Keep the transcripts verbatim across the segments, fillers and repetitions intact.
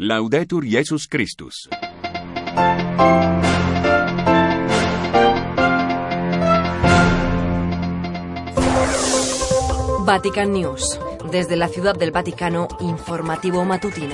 Laudetur Jesus Christus. Vatican News. Desde la Ciudad del Vaticano, informativo matutino.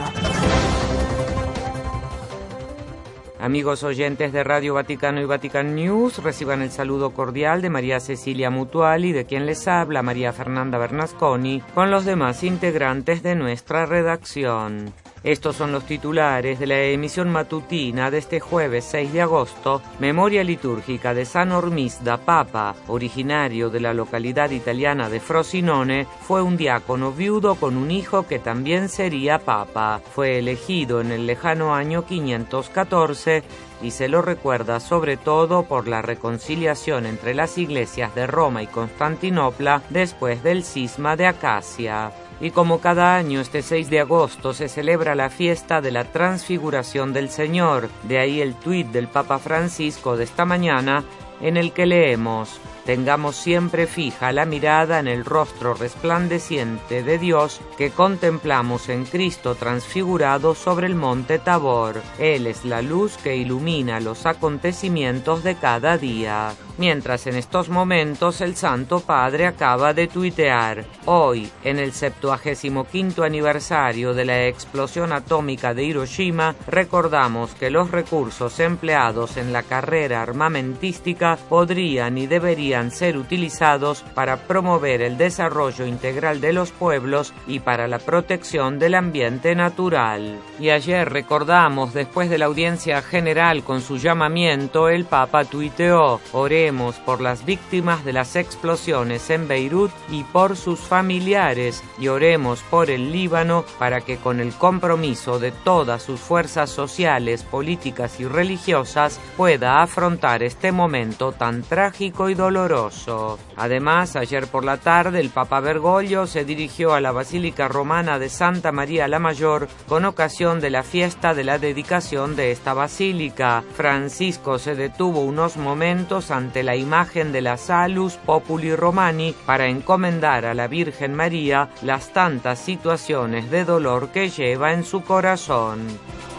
Amigos oyentes de Radio Vaticano y Vatican News, reciban el saludo cordial de María Cecilia Mutuali, de quien les habla María Fernanda Bernasconi, con los demás integrantes de nuestra redacción. Estos son los titulares de la emisión matutina de este jueves seis de agosto, memoria litúrgica de San Ormisda Papa, originario de la localidad italiana de Frosinone. Fue un diácono viudo con un hijo que también sería papa. Fue elegido en el lejano año quinientos catorce y se lo recuerda sobre todo por la reconciliación entre las iglesias de Roma y Constantinopla después del cisma de Acacia. Y como cada año, este seis de agosto se celebra la fiesta de la Transfiguración del Señor. De ahí el tuit del Papa Francisco de esta mañana, en el que leemos: tengamos siempre fija la mirada en el rostro resplandeciente de Dios que contemplamos en Cristo transfigurado sobre el monte Tabor. Él es la luz que ilumina los acontecimientos de cada día. Mientras en estos momentos el Santo Padre acaba de tuitear: hoy, en el septuagésimo quinto aniversario de la explosión atómica de Hiroshima, recordamos que los recursos empleados en la carrera armamentística podrían y deberían ser utilizados para promover el desarrollo integral de los pueblos y para la protección del ambiente natural. Y ayer recordamos, después de la audiencia general con su llamamiento, el Papa tuiteó: oremos por las víctimas de las explosiones en Beirut y por sus familiares, y oremos por el Líbano para que, con el compromiso de todas sus fuerzas sociales, políticas y religiosas, pueda afrontar este momento tan trágico y doloroso. Además, ayer por la tarde el Papa Bergoglio se dirigió a la Basílica Romana de Santa María la Mayor con ocasión de la fiesta de la dedicación de esta basílica. Francisco se detuvo unos momentos ante la imagen de la Salus Populi Romani para encomendar a la Virgen María las tantas situaciones de dolor que lleva en su corazón.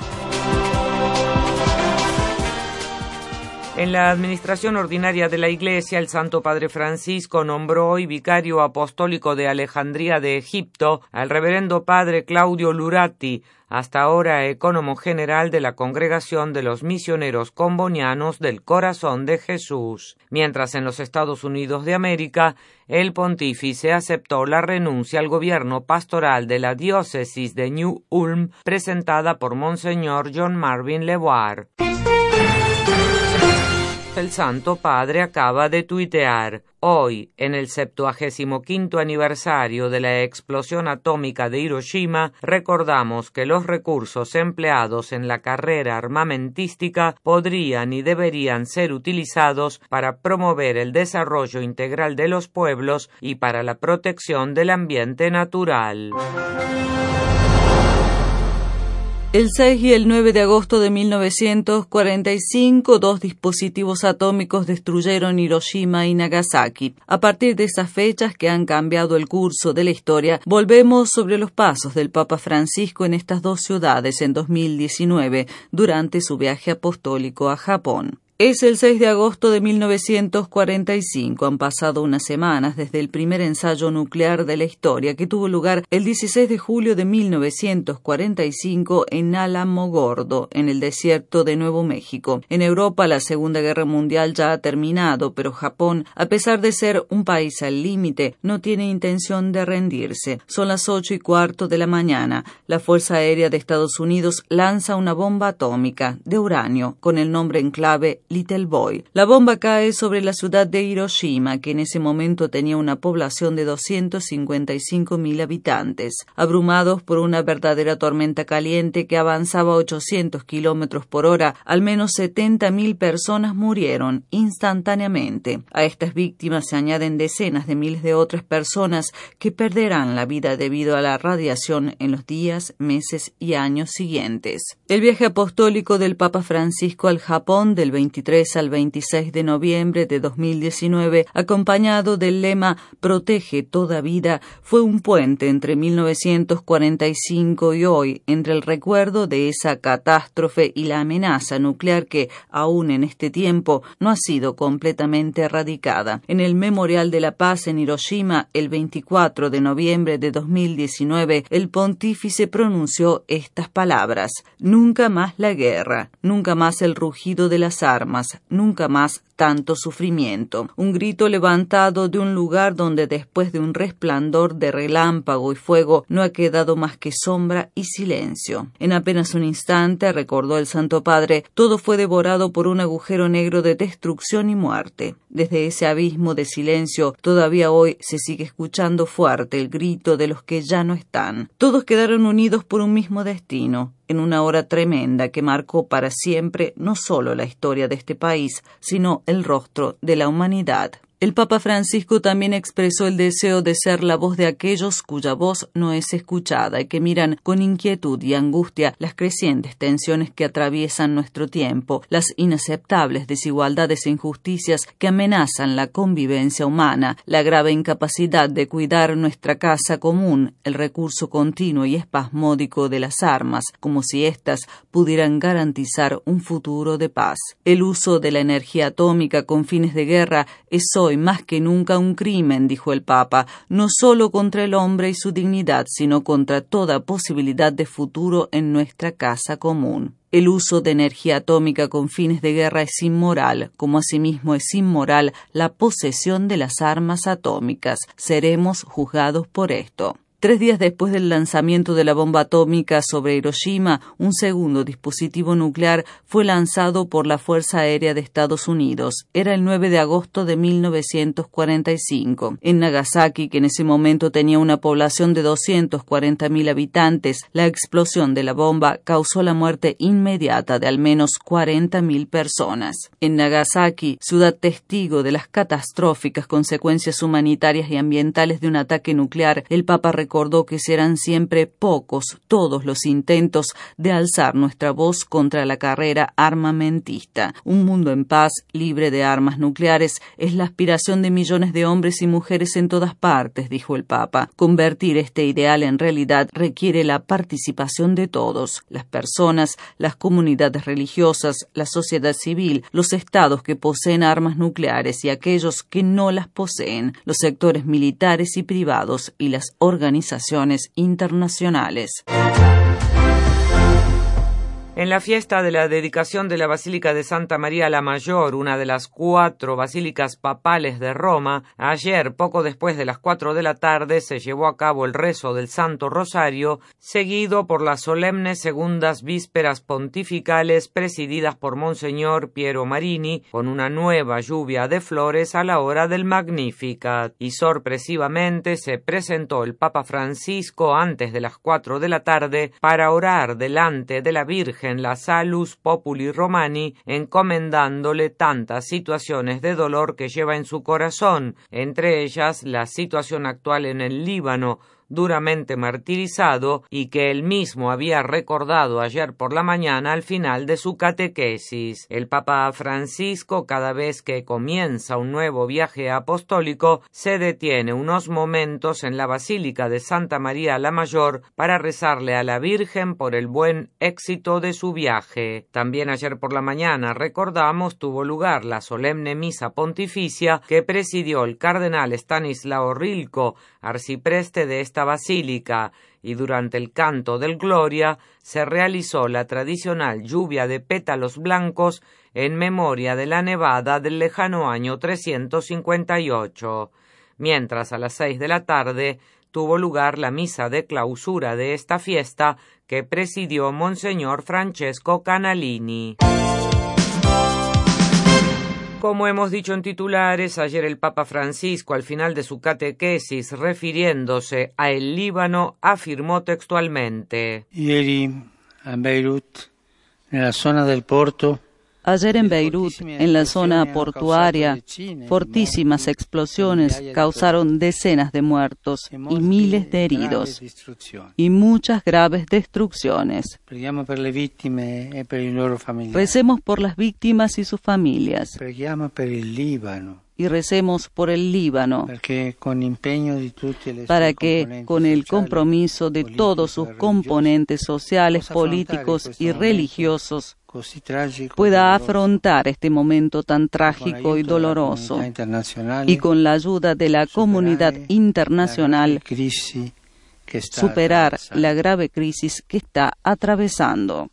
En la administración ordinaria de la Iglesia, el Santo Padre Francisco nombró hoy vicario apostólico de Alejandría de Egipto al reverendo Padre Claudio Lurati, hasta ahora ecónomo general de la Congregación de los Misioneros Combonianos del Corazón de Jesús. Mientras en los Estados Unidos de América, el pontífice aceptó la renuncia al gobierno pastoral de la diócesis de New Ulm, presentada por Monseñor John Marvin LeBoir. El Santo Padre acaba de tuitear: hoy, en el septuagésimo quinto aniversario de la explosión atómica de Hiroshima, recordamos que los recursos empleados en la carrera armamentística podrían y deberían ser utilizados para promover el desarrollo integral de los pueblos y para la protección del ambiente natural. El seis y el nueve de agosto de mil novecientos cuarenta y cinco, dos dispositivos atómicos destruyeron Hiroshima y Nagasaki. A partir de esas fechas que han cambiado el curso de la historia, volvemos sobre los pasos del Papa Francisco en estas dos ciudades en dos mil diecinueve, durante su viaje apostólico a Japón. Es el seis de agosto de mil novecientos cuarenta y cinco. Han pasado unas semanas desde el primer ensayo nuclear de la historia, que tuvo lugar el dieciséis de julio de mil novecientos cuarenta y cinco en Alamogordo, en el desierto de Nuevo México. En Europa, la Segunda Guerra Mundial ya ha terminado, pero Japón, a pesar de ser un país al límite, no tiene intención de rendirse. Son las ocho y cuarto de la mañana. La Fuerza Aérea de Estados Unidos lanza una bomba atómica de uranio con el nombre en clave Little Boy. La bomba cae sobre la ciudad de Hiroshima, que en ese momento tenía una población de doscientos cincuenta y cinco mil habitantes. Abrumados por una verdadera tormenta caliente que avanzaba a ochocientos kilómetros por hora, al menos setenta mil personas murieron instantáneamente. A estas víctimas se añaden decenas de miles de otras personas que perderán la vida debido a la radiación en los días, meses y años siguientes. El viaje apostólico del Papa Francisco al Japón del veintiuno veintitrés al veintiséis de noviembre de dos mil diecinueve, acompañado del lema Protege toda vida, fue un puente entre mil novecientos cuarenta y cinco y hoy, entre el recuerdo de esa catástrofe y la amenaza nuclear que, aún en este tiempo, no ha sido completamente erradicada. En el Memorial de la Paz en Hiroshima, el veinticuatro de noviembre de dos mil diecinueve, el pontífice pronunció estas palabras: nunca más la guerra, nunca más el rugido de las armas, nunca más tanto sufrimiento. Un grito levantado de un lugar donde después de un resplandor de relámpago y fuego no ha quedado más que sombra y silencio. En apenas un instante, recordó el Santo Padre, todo fue devorado por un agujero negro de destrucción y muerte. Desde ese abismo de silencio, todavía hoy se sigue escuchando fuerte el grito de los que ya no están. Todos quedaron unidos por un mismo destino, en una hora tremenda que marcó para siempre no solo la historia de este país, sino el rostro de la humanidad. El Papa Francisco también expresó el deseo de ser la voz de aquellos cuya voz no es escuchada y que miran con inquietud y angustia las crecientes tensiones que atraviesan nuestro tiempo, las inaceptables desigualdades e injusticias que amenazan la convivencia humana, la grave incapacidad de cuidar nuestra casa común, el recurso continuo y espasmódico de las armas, como si éstas pudieran garantizar un futuro de paz. El uso de la energía atómica con fines de guerra es hoy más que nunca un crimen, dijo el Papa, no solo contra el hombre y su dignidad, sino contra toda posibilidad de futuro en nuestra casa común. El uso de energía atómica con fines de guerra es inmoral, como asimismo es inmoral la posesión de las armas atómicas. Seremos juzgados por esto. Tres días después del lanzamiento de la bomba atómica sobre Hiroshima, un segundo dispositivo nuclear fue lanzado por la Fuerza Aérea de Estados Unidos. Era el nueve de agosto de mil novecientos cuarenta y cinco. En Nagasaki, que en ese momento tenía una población de doscientos cuarenta mil habitantes, la explosión de la bomba causó la muerte inmediata de al menos cuarenta mil personas. En Nagasaki, ciudad testigo de las catastróficas consecuencias humanitarias y ambientales de un ataque nuclear, el Papa recordó que serán siempre pocos todos los intentos de alzar nuestra voz contra la carrera armamentista. Un mundo en paz, libre de armas nucleares, es la aspiración de millones de hombres y mujeres en todas partes, dijo el Papa. Convertir este ideal en realidad requiere la participación de todos, las personas, las comunidades religiosas, la sociedad civil, los estados que poseen armas nucleares y aquellos que no las poseen, los sectores militares y privados y las organizaciones organizaciones internacionales. En la fiesta de la dedicación de la Basílica de Santa María la Mayor, una de las cuatro basílicas papales de Roma, ayer, poco después de las cuatro de la tarde, se llevó a cabo el rezo del Santo Rosario, seguido por las solemnes segundas vísperas pontificales presididas por Monseñor Piero Marini, con una nueva lluvia de flores a la hora del Magnificat. Y sorpresivamente se presentó el Papa Francisco antes de las cuatro de la tarde para orar delante de la Virgen en la Salus Populi Romani, encomendándole tantas situaciones de dolor que lleva en su corazón, entre ellas la situación actual en el Líbano, duramente martirizado, y que él mismo había recordado ayer por la mañana al final de su catequesis. El Papa Francisco, cada vez que comienza un nuevo viaje apostólico, se detiene unos momentos en la Basílica de Santa María la Mayor para rezarle a la Virgen por el buen éxito de su viaje. También ayer por la mañana, recordamos, tuvo lugar la solemne misa pontificia que presidió el cardenal Stanislao Rilko, arcipreste de esta basílica, y durante el canto del Gloria se realizó la tradicional lluvia de pétalos blancos en memoria de la nevada del lejano año trescientos cincuenta y ocho, mientras a las seis de la tarde tuvo lugar la misa de clausura de esta fiesta que presidió Monseñor Francesco Canalini. Como hemos dicho en titulares, ayer el Papa Francisco, al final de su catequesis, refiriéndose a el Líbano, afirmó textualmente: Ieri a Beirut, nella zona del porto. Ayer en Beirut, en la zona portuaria, fortísimas explosiones causaron decenas de muertos y miles de heridos y muchas graves destrucciones. Recemos por las víctimas y sus familias. Y recemos por el Líbano, para que, con el compromiso de todos sus componentes sociales, políticos y religiosos, pueda afrontar este momento tan trágico y doloroso, y con la ayuda de la comunidad internacional, superar la grave crisis que está atravesando.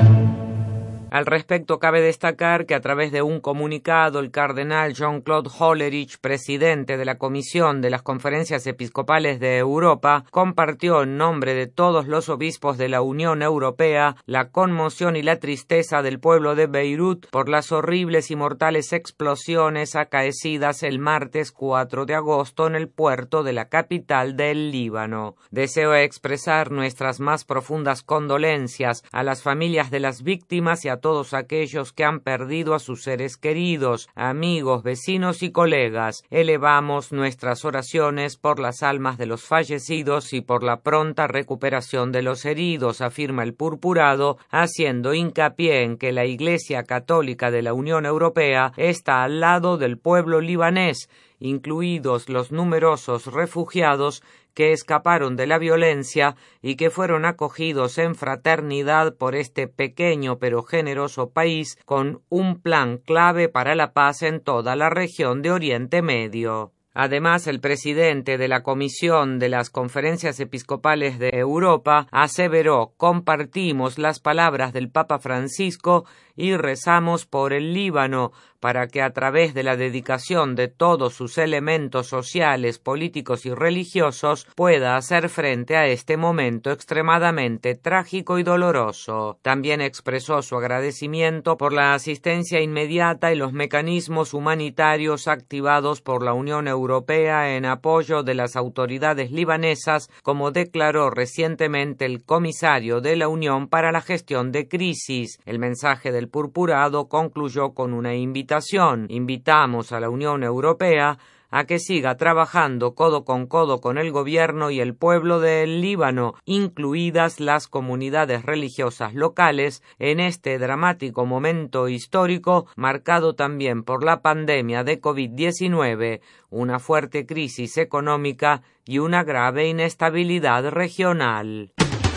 Al respecto, cabe destacar que a través de un comunicado, el cardenal Jean-Claude Hollerich, presidente de la Comisión de las Conferencias Episcopales de Europa, compartió en nombre de todos los obispos de la Unión Europea la conmoción y la tristeza del pueblo de Beirut por las horribles y mortales explosiones acaecidas el martes cuatro de agosto en el puerto de la capital del Líbano. Deseo expresar nuestras más profundas condolencias a las familias de las víctimas y a todos aquellos que han perdido a sus seres queridos, amigos, vecinos y colegas. Elevamos nuestras oraciones por las almas de los fallecidos y por la pronta recuperación de los heridos, afirma el purpurado, haciendo hincapié en que la Iglesia Católica de la Unión Europea está al lado del pueblo libanés, incluidos los numerosos refugiados que escaparon de la violencia y que fueron acogidos en fraternidad por este pequeño pero generoso país con un plan clave para la paz en toda la región de Oriente Medio. Además, el presidente de la Comisión de las Conferencias Episcopales de Europa aseveró: compartimos las palabras del Papa Francisco y rezamos por el Líbano para que a través de la dedicación de todos sus elementos sociales, políticos y religiosos pueda hacer frente a este momento extremadamente trágico y doloroso. También expresó su agradecimiento por la asistencia inmediata y los mecanismos humanitarios activados por la Unión Europea en apoyo de las autoridades libanesas, como declaró recientemente el comisario de la Unión para la Gestión de Crisis. El mensaje del purpurado concluyó con una invitación. Invitamos a la Unión Europea a que siga trabajando codo con codo con el gobierno y el pueblo del Líbano, incluidas las comunidades religiosas locales, en este dramático momento histórico marcado también por la pandemia de COVID diecinueve, una fuerte crisis económica y una grave inestabilidad regional.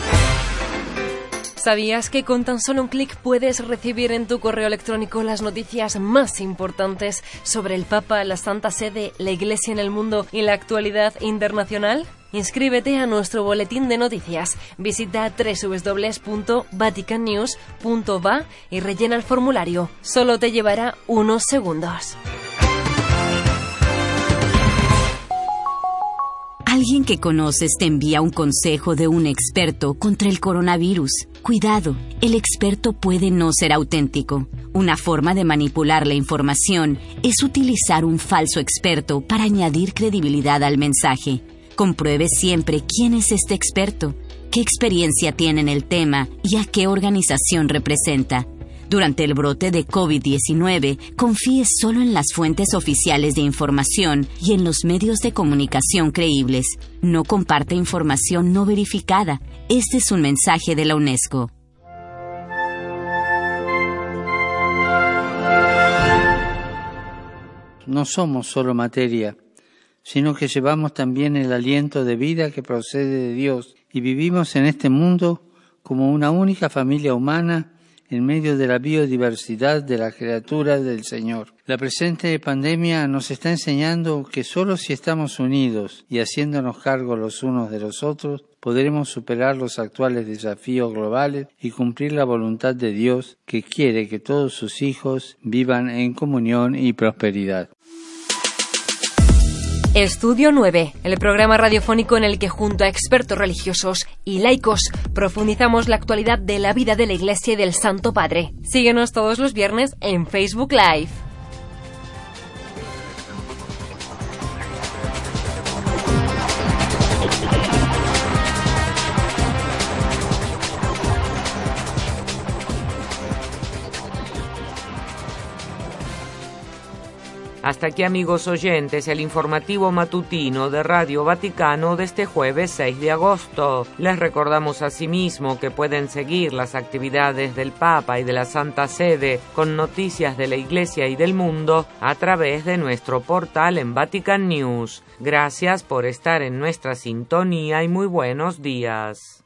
¿Sabías que con tan solo un clic puedes recibir en tu correo electrónico las noticias más importantes sobre el Papa, la Santa Sede, la Iglesia en el mundo y la actualidad internacional? Inscríbete a nuestro boletín de noticias. Visita doble u doble u doble u punto vatican news punto va y rellena el formulario. Solo te llevará unos segundos. Alguien que conoces te envía un consejo de un experto contra el coronavirus. Cuidado, el experto puede no ser auténtico. Una forma de manipular la información es utilizar un falso experto para añadir credibilidad al mensaje. Compruebe siempre quién es este experto, qué experiencia tiene en el tema y a qué organización representa. Durante el brote de COVID diecinueve, confíe solo en las fuentes oficiales de información y en los medios de comunicación creíbles. No comparte información no verificada. Este es un mensaje de la UNESCO. No somos solo materia, sino que llevamos también el aliento de vida que procede de Dios y vivimos en este mundo como una única familia humana en medio de la biodiversidad de la criatura del Señor. La presente pandemia nos está enseñando que solo si estamos unidos y haciéndonos cargo los unos de los otros, podremos superar los actuales desafíos globales y cumplir la voluntad de Dios, que quiere que todos sus hijos vivan en comunión y prosperidad. Estudio nueve, el programa radiofónico en el que junto a expertos religiosos y laicos profundizamos la actualidad de la vida de la Iglesia y del Santo Padre. Síguenos todos los viernes en Facebook Live. Hasta aquí, amigos oyentes, el informativo matutino de Radio Vaticano de este jueves seis de agosto. Les recordamos asimismo que pueden seguir las actividades del Papa y de la Santa Sede con noticias de la Iglesia y del mundo a través de nuestro portal en Vatican News. Gracias por estar en nuestra sintonía y muy buenos días.